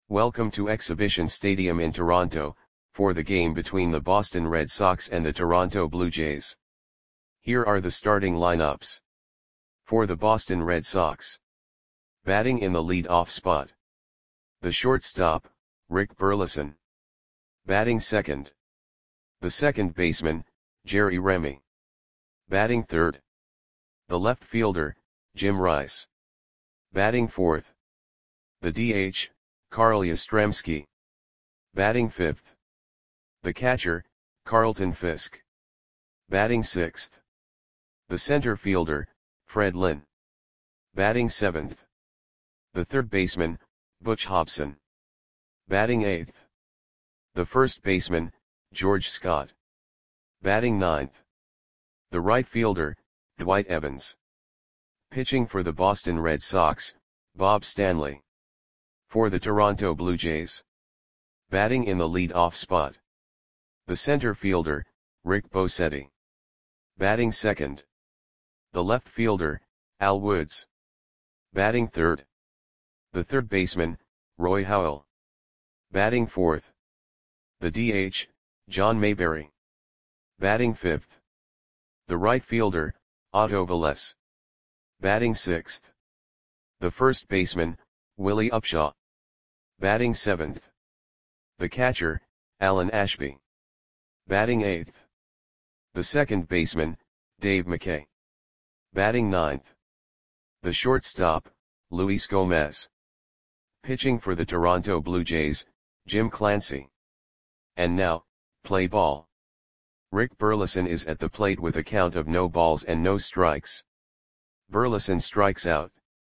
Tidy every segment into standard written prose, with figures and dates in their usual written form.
Welcome to Exhibition Stadium in Toronto, for the game between the Boston Red Sox and the Toronto Blue Jays. Here are the starting lineups. For the Boston Red Sox. Batting in the lead-off spot. The shortstop, Rick Burleson. Batting second. The second baseman, Jerry Remy. Batting third. The left fielder, Jim Rice. Batting fourth. The DH, Carl Yastrzemski. Batting fifth. The catcher, Carlton Fisk. Batting sixth. The center fielder, Fred Lynn. Batting seventh. The third baseman, Butch Hobson. Batting eighth. The first baseman, George Scott. Batting ninth. The right fielder, Dwight Evans. Pitching for the Boston Red Sox, Bob Stanley. For the Toronto Blue Jays. Batting in the lead-off spot. The center fielder, Rick Bosetti. Batting second. The left fielder, Al Woods. Batting third. The third baseman, Roy Howell. Batting fourth. The DH, John Mayberry. Batting fifth. The right fielder, Otto Velez. Batting sixth. The first baseman, Willie Upshaw. Batting seventh. The catcher, Alan Ashby. Batting eighth. The second baseman, Dave McKay. Batting ninth. The shortstop, Luis Gomez. Pitching for the Toronto Blue Jays, Jim Clancy. And now, play ball. Rick Burleson is at the plate with a count of no balls and no strikes. Burleson strikes out.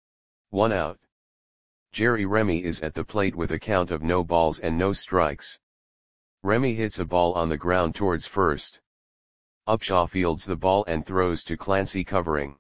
1 out. Jerry Remy is at the plate with a count of no balls and no strikes. Remy hits a ball on the ground towards first. Upshaw fields the ball and throws to Clancy covering.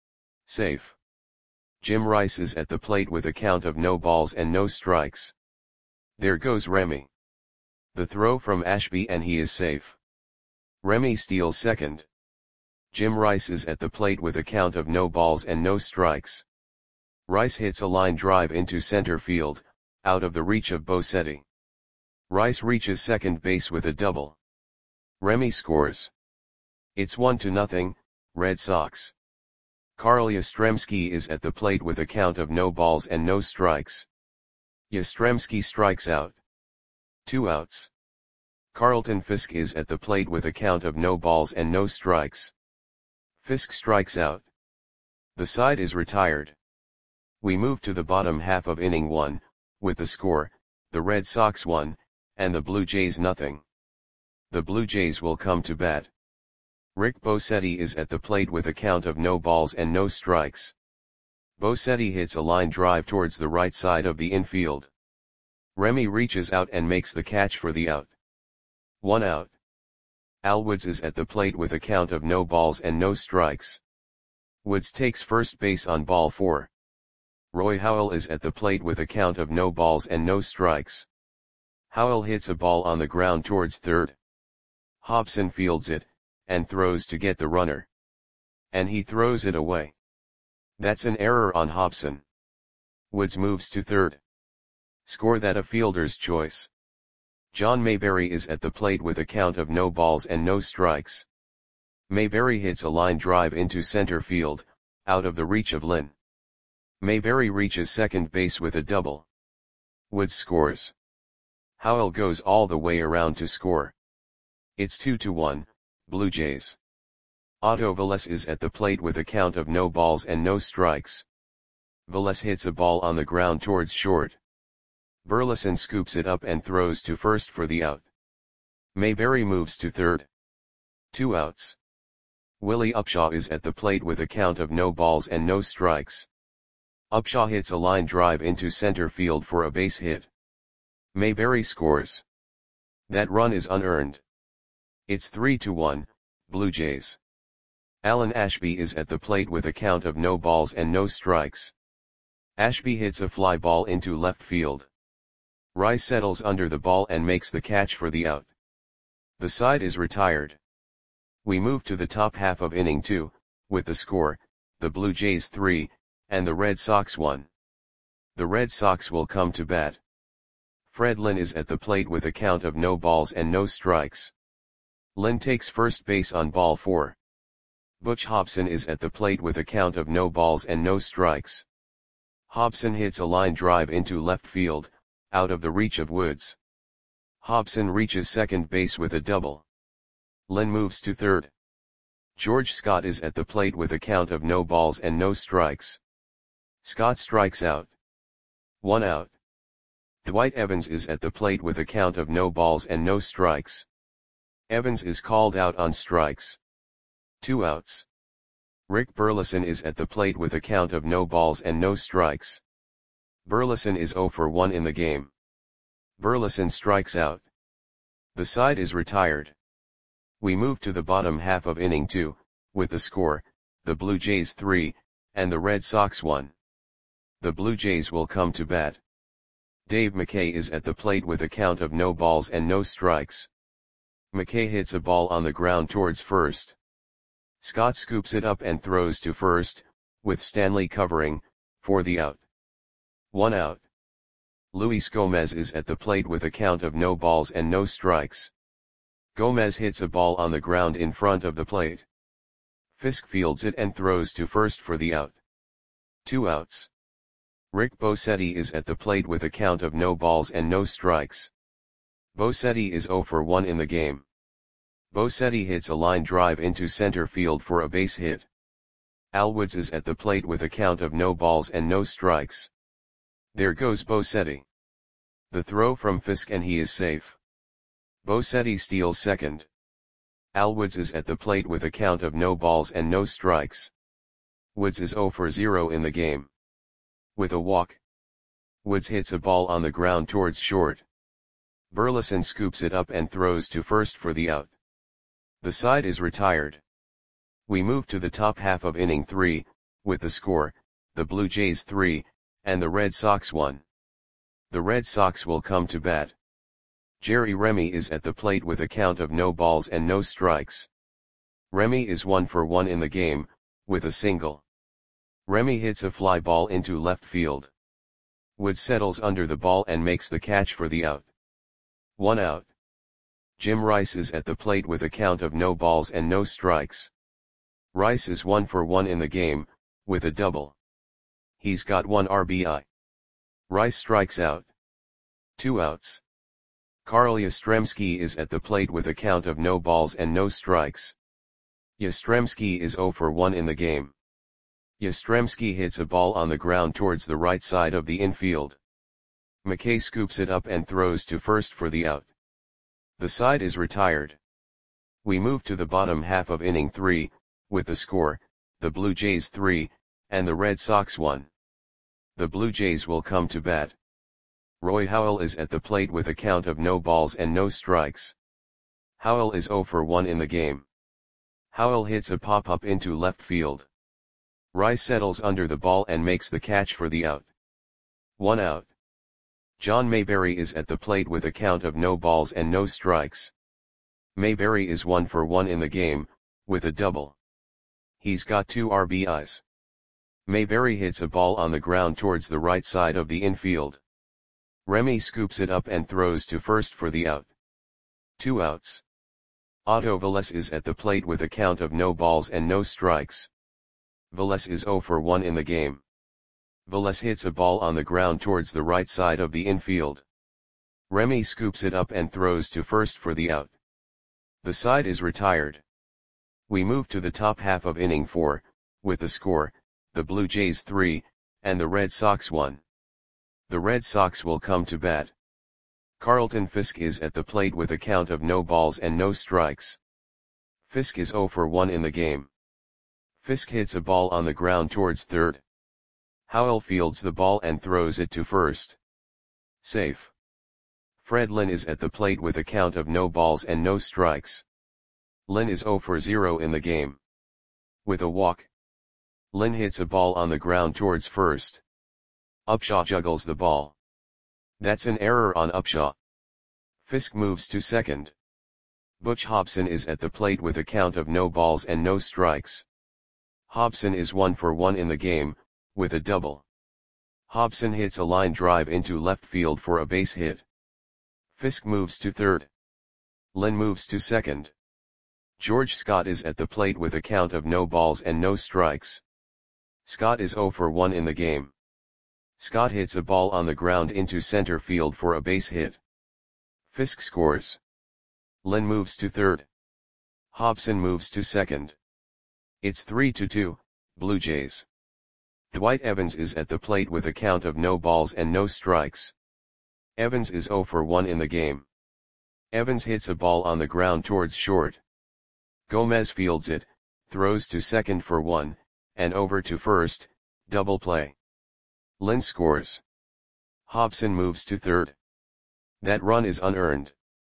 Safe. Jim Rice is at the plate with a count of no balls and no strikes. There goes Remy. The throw from Ashby and he is safe. Remy steals second. Jim Rice is at the plate with a count of no balls and no strikes. Rice hits a line drive into center field, out of the reach of Bosetti. Rice reaches second base with a double. Remy scores. It's 1-0, Red Sox. Carl Yastrzemski is at the plate with a count of no balls and no strikes. Yastrzemski strikes out. 2 outs. Carlton Fisk is at the plate with a count of no balls and no strikes. Fisk strikes out. The side is retired. We move to the bottom half of inning 1, with the score, the Red Sox 1, and the Blue Jays 0. The Blue Jays will come to bat. Rick Bosetti is at the plate with a count of no balls and no strikes. Bosetti hits a line drive towards the right side of the infield. Remy reaches out and makes the catch for the out. 1 out. Al Woods is at the plate with a count of no balls and no strikes. Woods takes first base on ball 4. Roy Howell is at the plate with a count of no balls and no strikes. Howell hits a ball on the ground towards third. Hobson fields it, and throws to get the runner. And he throws it away. That's an error on Hobson. Woods moves to third. Score that a fielder's choice. John Mayberry is at the plate with a count of no balls and no strikes. Mayberry hits a line drive into center field, out of the reach of Lynn. Mayberry reaches second base with a double. Woods scores. Howell goes all the way around to score. It's 2-1, Blue Jays. Otto Velez is at the plate with a count of no balls and no strikes. Velez hits a ball on the ground towards short. Burleson scoops it up and throws to first for the out. Mayberry moves to third. 2 outs. Willie Upshaw is at the plate with a count of no balls and no strikes. Upshaw hits a line drive into center field for a base hit. Mayberry scores. That run is unearned. It's 3-1, Blue Jays. Alan Ashby is at the plate with a count of no balls and no strikes. Ashby hits a fly ball into left field. Rice settles under the ball and makes the catch for the out. The side is retired. We move to the top half of inning 2, with the score, the Blue Jays 3, and the Red Sox 1. The Red Sox will come to bat. Fred Lynn is at the plate with a count of no balls and no strikes. Lynn takes first base on ball 4. Butch Hobson is at the plate with a count of no balls and no strikes. Hobson hits a line drive into left field, out of the reach of Woods. Hobson reaches second base with a double. Lynn moves to third. George Scott is at the plate with a count of no balls and no strikes. Scott strikes out. 1 out. Dwight Evans is at the plate with a count of no balls and no strikes. Evans is called out on strikes. 2 outs. Rick Burleson is at the plate with a count of no balls and no strikes. Burleson is 0 for 1 in the game. Burleson strikes out. The side is retired. We move to the bottom half of inning 2, with the score, the Blue Jays 3, and the Red Sox 1. The Blue Jays will come to bat. Dave McKay is at the plate with a count of no balls and no strikes. McKay hits a ball on the ground towards first. Scott scoops it up and throws to first, with Stanley covering, for the out. 1 out. Luis Gomez is at the plate with a count of no balls and no strikes. Gomez hits a ball on the ground in front of the plate. Fisk fields it and throws to first for the out. 2 outs. Rick Bosetti is at the plate with a count of no balls and no strikes. Bosetti is 0 for 1 in the game. Bosetti hits a line drive into center field for a base hit. Al Woods is at the plate with a count of no balls and no strikes. There goes Bosetti. The throw from Fisk and he is safe. Bosetti steals second. Al Woods is at the plate with a count of no balls and no strikes. Woods is 0 for 0 in the game. With a walk. Woods hits a ball on the ground towards short. Burleson scoops it up and throws to first for the out. The side is retired. We move to the top half of inning 3, with the score, the Blue Jays 3, and the Red Sox 1. The Red Sox will come to bat. Jerry Remy is at the plate with a count of no balls and no strikes. Remy is 1 for 1 in the game, with a single. Remy hits a fly ball into left field. Woods settles under the ball and makes the catch for the out. 1 out. Jim Rice is at the plate with a count of no balls and no strikes. Rice is 1 for 1 in the game, with a double. He's got 1 RBI. Rice strikes out. 2 outs. Carl Yastrzemski is at the plate with a count of no balls and no strikes. Yastrzemski is 0 for 1 in the game. Yastrzemski hits a ball on the ground towards the right side of the infield. McKay scoops it up and throws to first for the out. The side is retired. We move to the bottom half of inning 3, with the score, the Blue Jays 3, and the Red Sox 1. The Blue Jays will come to bat. Roy Howell is at the plate with a count of no balls and no strikes. Howell is 0 for 1 in the game. Howell hits a pop-up into left field. Rice settles under the ball and makes the catch for the out. 1 out. John Mayberry is at the plate with a count of no balls and no strikes. Mayberry is 1 for 1 in the game, with a double. He's got 2 RBIs. Mayberry hits a ball on the ground towards the right side of the infield. Remy scoops it up and throws to first for the out. 2 outs. Otto Velez is at the plate with a count of no balls and no strikes. Velez is 0 for 1 in the game. Velez hits a ball on the ground towards the right side of the infield. Remy scoops it up and throws to first for the out. The side is retired. We move to the top half of inning 4, with the score, the Blue Jays 3, and the Red Sox 1. The Red Sox will come to bat. Carlton Fisk is at the plate with a count of no balls and no strikes. Fisk is 0 for 1 in the game. Fisk hits a ball on the ground towards third. Howell fields the ball and throws it to first. Safe. Fred Lynn is at the plate with a count of no balls and no strikes. Lynn is 0 for 0 in the game. With a walk. Lynn hits a ball on the ground towards first. Upshaw juggles the ball. That's an error on Upshaw. Fisk moves to second. Butch Hobson is at the plate with a count of no balls and no strikes. Hobson is 1 for 1 in the game, with a double. Hobson hits a line drive into left field for a base hit. Fisk moves to third. Lynn moves to second. George Scott is at the plate with a count of no balls and no strikes. Scott is 0 for 1 in the game. Scott hits a ball on the ground into center field for a base hit. Fisk scores. Lynn moves to third. Hobson moves to second. It's 3-2, Blue Jays. Dwight Evans is at the plate with a count of no balls and no strikes. Evans is 0 for 1 in the game. Evans hits a ball on the ground towards short. Gomez fields it, throws to second for 1, and over to first, double play. Lynn scores. Hobson moves to third. That run is unearned.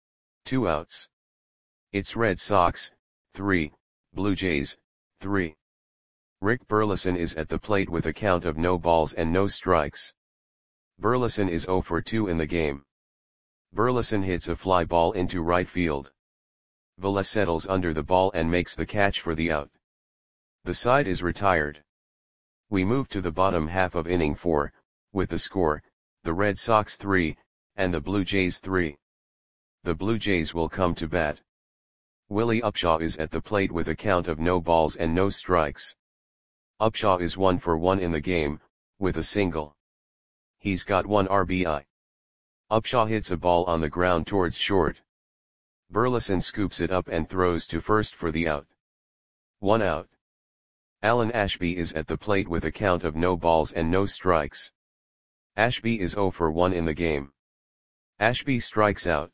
2 outs. It's Red Sox, 3, Blue Jays, 3. Rick Burleson is at the plate with a count of no balls and no strikes. Burleson is 0 for 2 in the game. Burleson hits a fly ball into right field. Velez settles under the ball and makes the catch for the out. The side is retired. We move to the bottom half of inning 4, with the score, the Red Sox 3, and the Blue Jays 3. The Blue Jays will come to bat. Willie Upshaw is at the plate with a count of no balls and no strikes. Upshaw is 1 for 1 in the game, with a single. He's got 1 RBI. Upshaw hits a ball on the ground towards short. Burleson scoops it up and throws to first for the out. 1 out. Alan Ashby is at the plate with a count of no balls and no strikes. Ashby is 0 for 1 in the game. Ashby strikes out.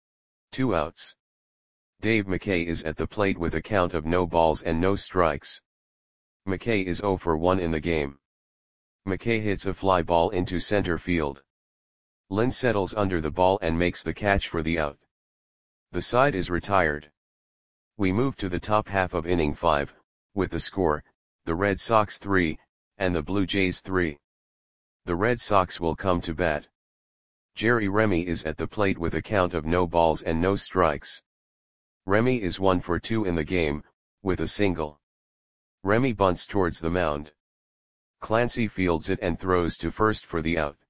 2 outs. Dave McKay is at the plate with a count of no balls and no strikes. McKay is 0 for 1 in the game. McKay hits a fly ball into center field. Lynn settles under the ball and makes the catch for the out. The side is retired. We move to the top half of inning 5, with the score, the Red Sox 3, and the Blue Jays 3. The Red Sox will come to bat. Jerry Remy is at the plate with a count of no balls and no strikes. Remy is 1 for 2 in the game, with a single. Remy bunts towards the mound. Clancy fields it and throws to first for the out.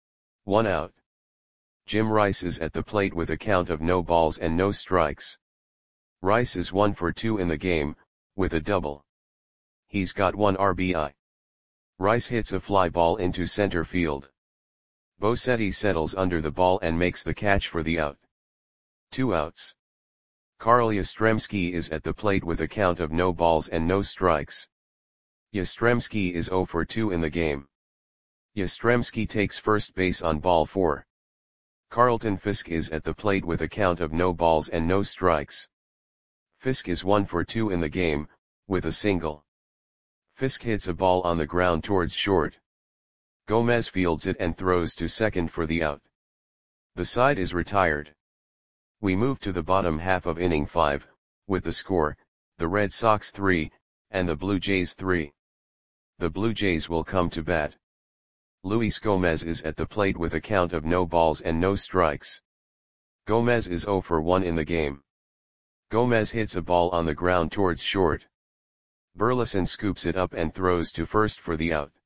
1 out. Jim Rice is at the plate with a count of no balls and no strikes. Rice is 1 for 2 in the game, with a double. He's got 1 RBI. Rice hits a fly ball into center field. Bosetti settles under the ball and makes the catch for the out. 2 outs. Carl Yastrzemski is at the plate with a count of no balls and no strikes. Yastrzemski is 0 for 2 in the game. Yastrzemski takes first base on ball 4. Carlton Fisk is at the plate with a count of no balls and no strikes. Fisk is 1 for 2 in the game, with a single. Fisk hits a ball on the ground towards short. Gomez fields it and throws to second for the out. The side is retired. We move to the bottom half of inning 5, with the score, the Red Sox 3, and the Blue Jays 3. The Blue Jays will come to bat. Luis Gomez is at the plate with a count of no balls and no strikes. Gomez is 0 for 1 in the game. Gomez hits a ball on the ground towards short. Burleson scoops it up and throws to first for the out.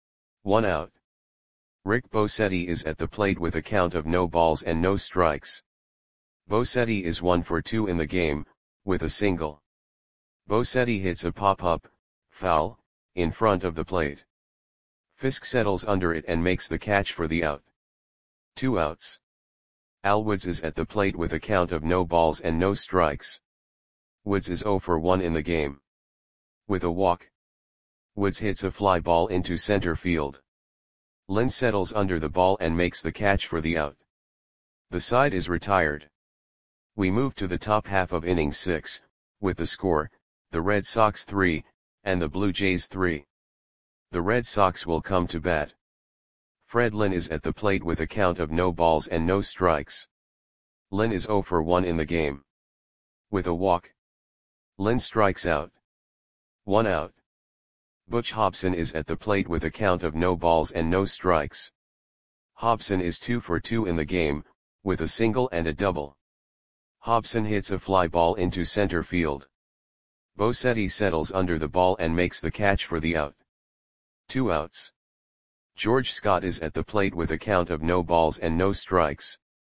1 out. Rick Bosetti is at the plate with a count of no balls and no strikes. Bosetti is 1 for 2 in the game, with a single. Bosetti hits a pop-up, foul, in front of the plate. Fisk settles under it and makes the catch for the out. 2 outs. Al Woods is at the plate with a count of no balls and no strikes. Woods is 0 for 1 in the game. With a walk. Woods hits a fly ball into center field. Lynn settles under the ball and makes the catch for the out. The side is retired. We move to the top half of inning 6, with the score, the Red Sox 3, and the Blue Jays 3. The Red Sox will come to bat. Fred Lynn is at the plate with a count of no balls and no strikes. Lynn is 0 for 1 in the game. With a walk. Lynn strikes out. 1 out. Butch Hobson is at the plate with a count of no balls and no strikes. Hobson is 2 for 2 in the game, with a single and a double. Hobson hits a fly ball into center field. Bosetti settles under the ball and makes the catch for the out. 2 outs. George Scott is at the plate with a count of no balls and no strikes.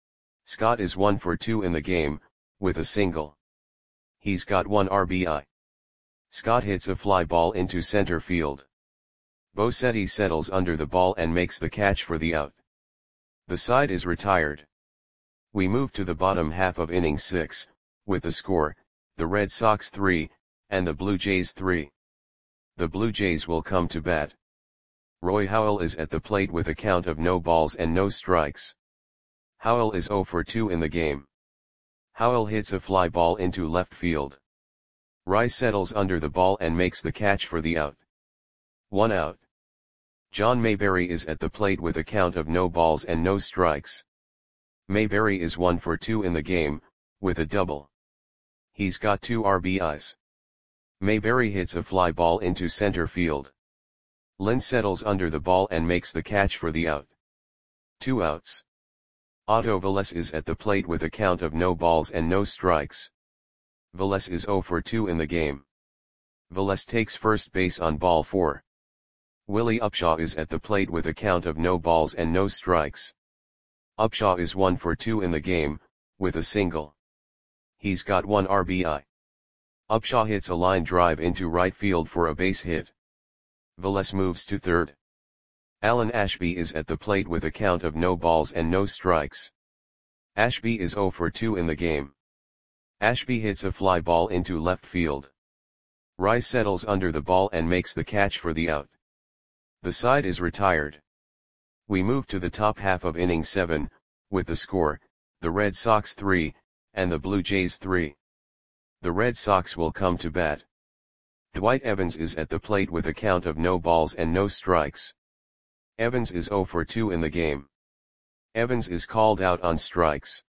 Scott is 1 for 2 in the game, with a single. He's got 1 RBI. Scott hits a fly ball into center field. Bosetti settles under the ball and makes the catch for the out. The side is retired. We move to the bottom half of inning 6, with the score, the Red Sox 3, and the Blue Jays 3. The Blue Jays will come to bat. Roy Howell is at the plate with a count of no balls and no strikes. Howell is 0 for 2 in the game. Howell hits a fly ball into left field. Rice settles under the ball and makes the catch for the out. 1 out. John Mayberry is at the plate with a count of no balls and no strikes. Mayberry is 1 for 2 in the game, with a double. He's got 2 RBIs. Mayberry hits a fly ball into center field. Lynn settles under the ball and makes the catch for the out. 2 outs. Otto Velez is at the plate with a count of no balls and no strikes. Velez is 0 for 2 in the game. Velez takes first base on ball 4. Willie Upshaw is at the plate with a count of no balls and no strikes. Upshaw is 1 for 2 in the game, with a single. He's got 1 RBI. Upshaw hits a line drive into right field for a base hit. Velez moves to third. Alan Ashby is at the plate with a count of no balls and no strikes. Ashby is 0 for 2 in the game. Ashby hits a fly ball into left field. Rice settles under the ball and makes the catch for the out. The side is retired. We move to the top half of inning 7, with the score, the Red Sox 3, and the Blue Jays 3. The Red Sox will come to bat. Dwight Evans is at the plate with a count of no balls and no strikes. Evans is 0 for 2 in the game. Evans is called out on strikes.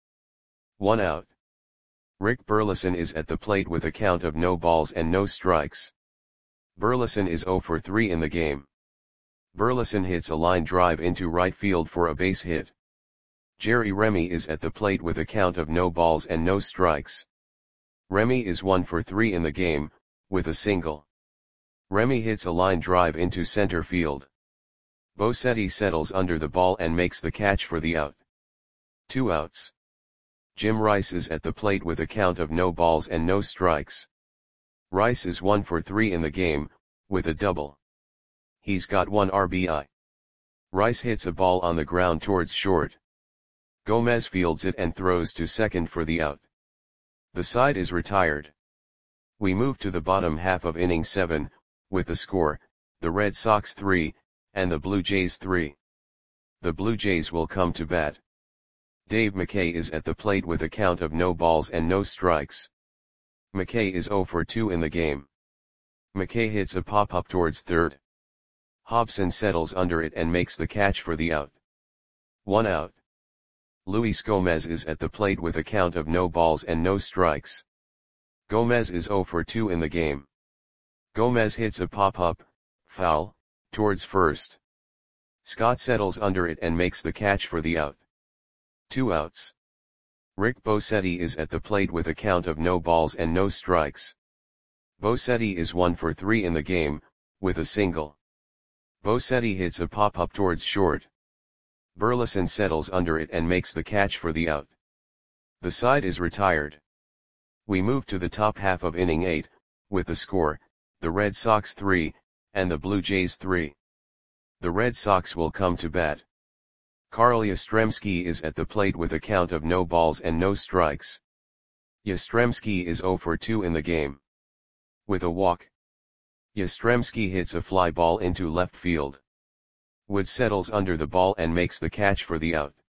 1 out. Rick Burleson is at the plate with a count of no balls and no strikes. Burleson is 0 for 3 in the game. Burleson hits a line drive into right field for a base hit. Jerry Remy is at the plate with a count of no balls and no strikes. Remy is 1 for 3 in the game, with a single. Remy hits a line drive into center field. Bosetti settles under the ball and makes the catch for the out. 2 outs. Jim Rice is at the plate with a count of no balls and no strikes. Rice is 1 for 3 in the game, with a double. He's got 1 RBI. Rice hits a ball on the ground towards short. Gomez fields it and throws to second for the out. The side is retired. We move to the bottom half of inning 7, with the score, the Red Sox 3, and the Blue Jays 3. The Blue Jays will come to bat. Dave McKay is at the plate with a count of no balls and no strikes. McKay is 0 for 2 in the game. McKay hits a pop-up towards third. Hobson settles under it and makes the catch for the out. 1 out. Luis Gomez is at the plate with a count of no balls and no strikes. Gomez is 0 for 2 in the game. Gomez hits a pop-up, foul, towards first. Scott settles under it and makes the catch for the out. 2 outs. Rick Bosetti is at the plate with a count of no balls and no strikes. Bosetti is 1 for 3 in the game, with a single. Bosetti hits a pop-up towards short. Burleson settles under it and makes the catch for the out. The side is retired. We move to the top half of inning 8, with the score, the Red Sox 3, and the Blue Jays 3. The Red Sox will come to bat. Carl Yastrzemski is at the plate with a count of no balls and no strikes. Yastrzemski is 0 for 2 in the game. With a walk. Yastrzemski hits a fly ball into left field. Wood settles under the ball and makes the catch for the out.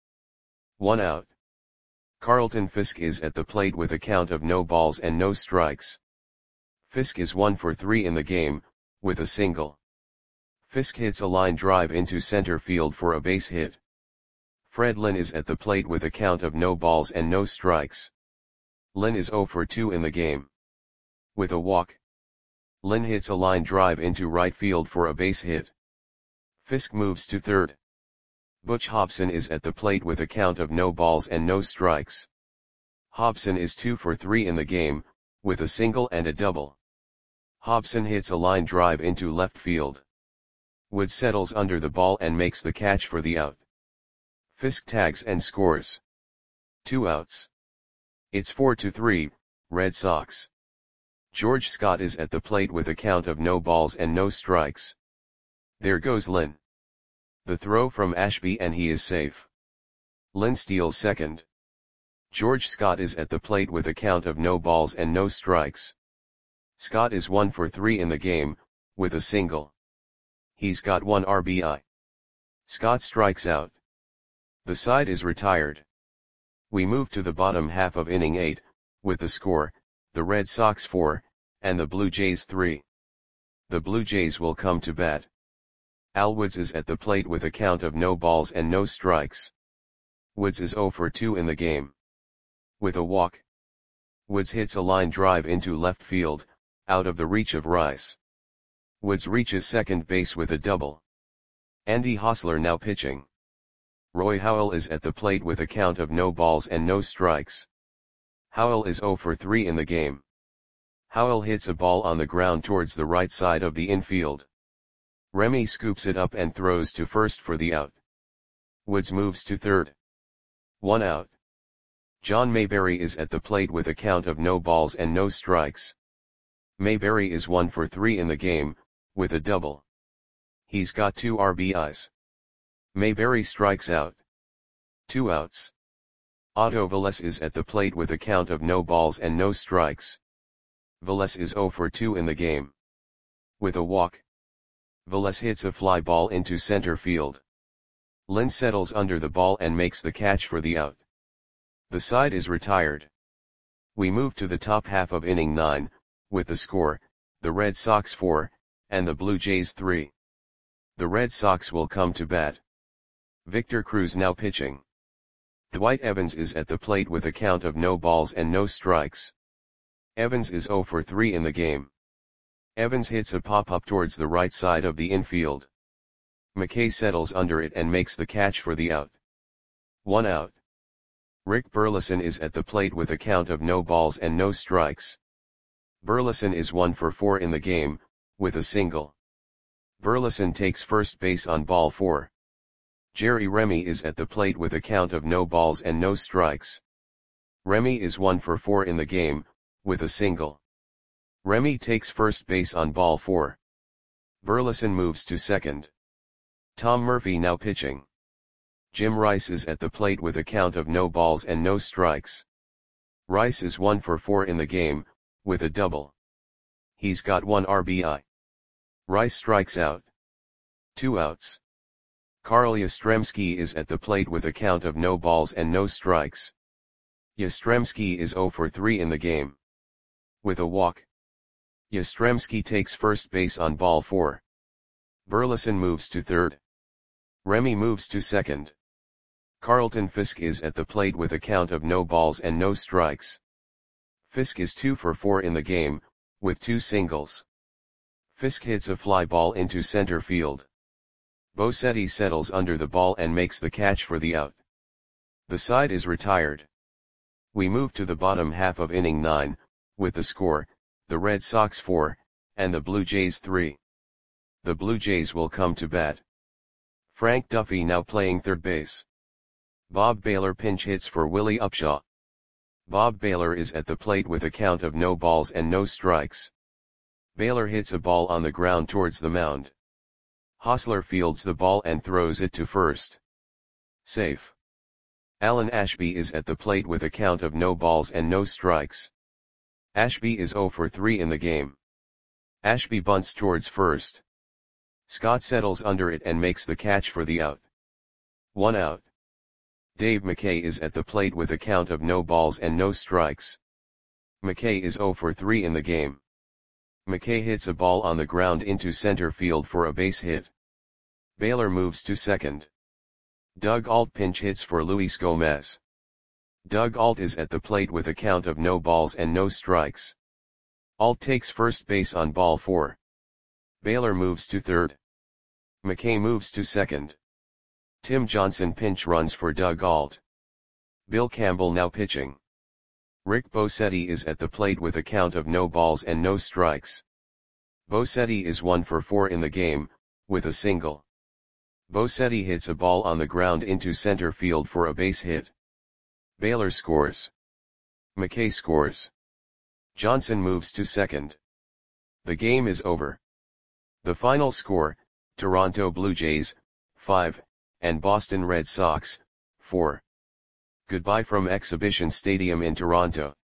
1 out. Carlton Fisk is at the plate with a count of no balls and no strikes. Fisk is 1 for 3 in the game, with a single. Fisk hits a line drive into center field for a base hit. Fred Lynn is at the plate with a count of no balls and no strikes. Lynn is 0 for 2 in the game. With a walk. Lynn hits a line drive into right field for a base hit. Fisk moves to third. Butch Hobson is at the plate with a count of no balls and no strikes. Hobson is 2 for 3 in the game, with a single and a double. Hobson hits a line drive into left field. Wood settles under the ball and makes the catch for the out. Fisk tags and scores. 2 outs. It's 4-3, Red Sox. George Scott is at the plate with a count of no balls and no strikes. There goes Lynn. The throw from Ashby and he is safe. Lynn steals second. George Scott is at the plate with a count of no balls and no strikes. Scott is 1 for 3 in the game, with a single. He's got 1 RBI. Scott strikes out. The side is retired. We move to the bottom half of inning 8, with the score, the Red Sox 4, and the Blue Jays 3. The Blue Jays will come to bat. Al Woods is at the plate with a count of no balls and no strikes. Woods is 0 for 2 in the game. With a walk. Woods hits a line drive into left field, out of the reach of Rice. Woods reaches second base with a double. Andy Hosler now pitching. Roy Howell is at the plate with a count of no balls and no strikes. Howell is 0 for 3 in the game. Howell hits a ball on the ground towards the right side of the infield. Remy scoops it up and throws to first for the out. Woods moves to third. 1 out. John Mayberry is at the plate with a count of no balls and no strikes. Mayberry is 1 for 3 in the game, with a double. He's got 2 RBIs. Mayberry strikes out. 2 outs. Otto Velez is at the plate with a count of no balls and no strikes. Velez is 0 for 2 in the game. With a walk. Velez hits a fly ball into center field. Lynn settles under the ball and makes the catch for the out. The side is retired. We move to the top half of inning 9, with the score, the Red Sox 4, and the Blue Jays 3. The Red Sox will come to bat. Victor Cruz now pitching. Dwight Evans is at the plate with a count of no balls and no strikes. Evans is 0 for 3 in the game. Evans hits a pop-up towards the right side of the infield. McKay settles under it and makes the catch for the out. 1 out. Rick Burleson is at the plate with a count of no balls and no strikes. Burleson is 1 for 4 in the game, with a single. Burleson takes first base on ball 4. Jerry Remy is at the plate with a count of no balls and no strikes. Remy is 1 for 4 in the game, with a single. Remy takes first base on ball 4. Burleson moves to second. Tom Murphy now pitching. Jim Rice is at the plate with a count of no balls and no strikes. Rice is 1 for 4 in the game, with a double. He's got 1 RBI. Rice strikes out. 2 outs. Carl Yastrzemski is at the plate with a count of no balls and no strikes. Yastrzemski is 0 for 3 in the game. With a walk. Yastrzemski takes first base on ball 4. Burleson moves to third. Remy moves to second. Carlton Fisk is at the plate with a count of no balls and no strikes. Fisk is 2 for 4 in the game, with 2 singles. Fisk hits a fly ball into center field. Bosetti settles under the ball and makes the catch for the out. The side is retired. We move to the bottom half of inning 9, with the score, the Red Sox 4, and the Blue Jays 3. The Blue Jays will come to bat. Frank Duffy now playing third base. Bob Baylor pinch hits for Willie Upshaw. Bob Baylor is at the plate with a count of no balls and no strikes. Baylor hits a ball on the ground towards the mound. Hosler fields the ball and throws it to first. Safe. Alan Ashby is at the plate with a count of no balls and no strikes. Ashby is 0 for 3 in the game. Ashby bunts towards first. Scott settles under it and makes the catch for the out. 1 out. Dave McKay is at the plate with a count of no balls and no strikes. McKay is 0 for 3 in the game. McKay hits a ball on the ground into center field for a base hit. Baylor moves to second. Doug Alt pinch hits for Luis Gomez. Doug Alt is at the plate with a count of no balls and no strikes. Alt takes first base on ball 4. Baylor moves to third. McKay moves to second. Tim Johnson pinch runs for Doug Alt. Bill Campbell now pitching. Rick Bosetti is at the plate with a count of no balls and no strikes. Bosetti is 1 for 4 in the game, with a single. Bosetti hits a ball on the ground into center field for a base hit. Baylor scores. McKay scores. Johnson moves to second. The game is over. The final score, Toronto Blue Jays, 5, and Boston Red Sox, 4. Goodbye from Exhibition Stadium in Toronto.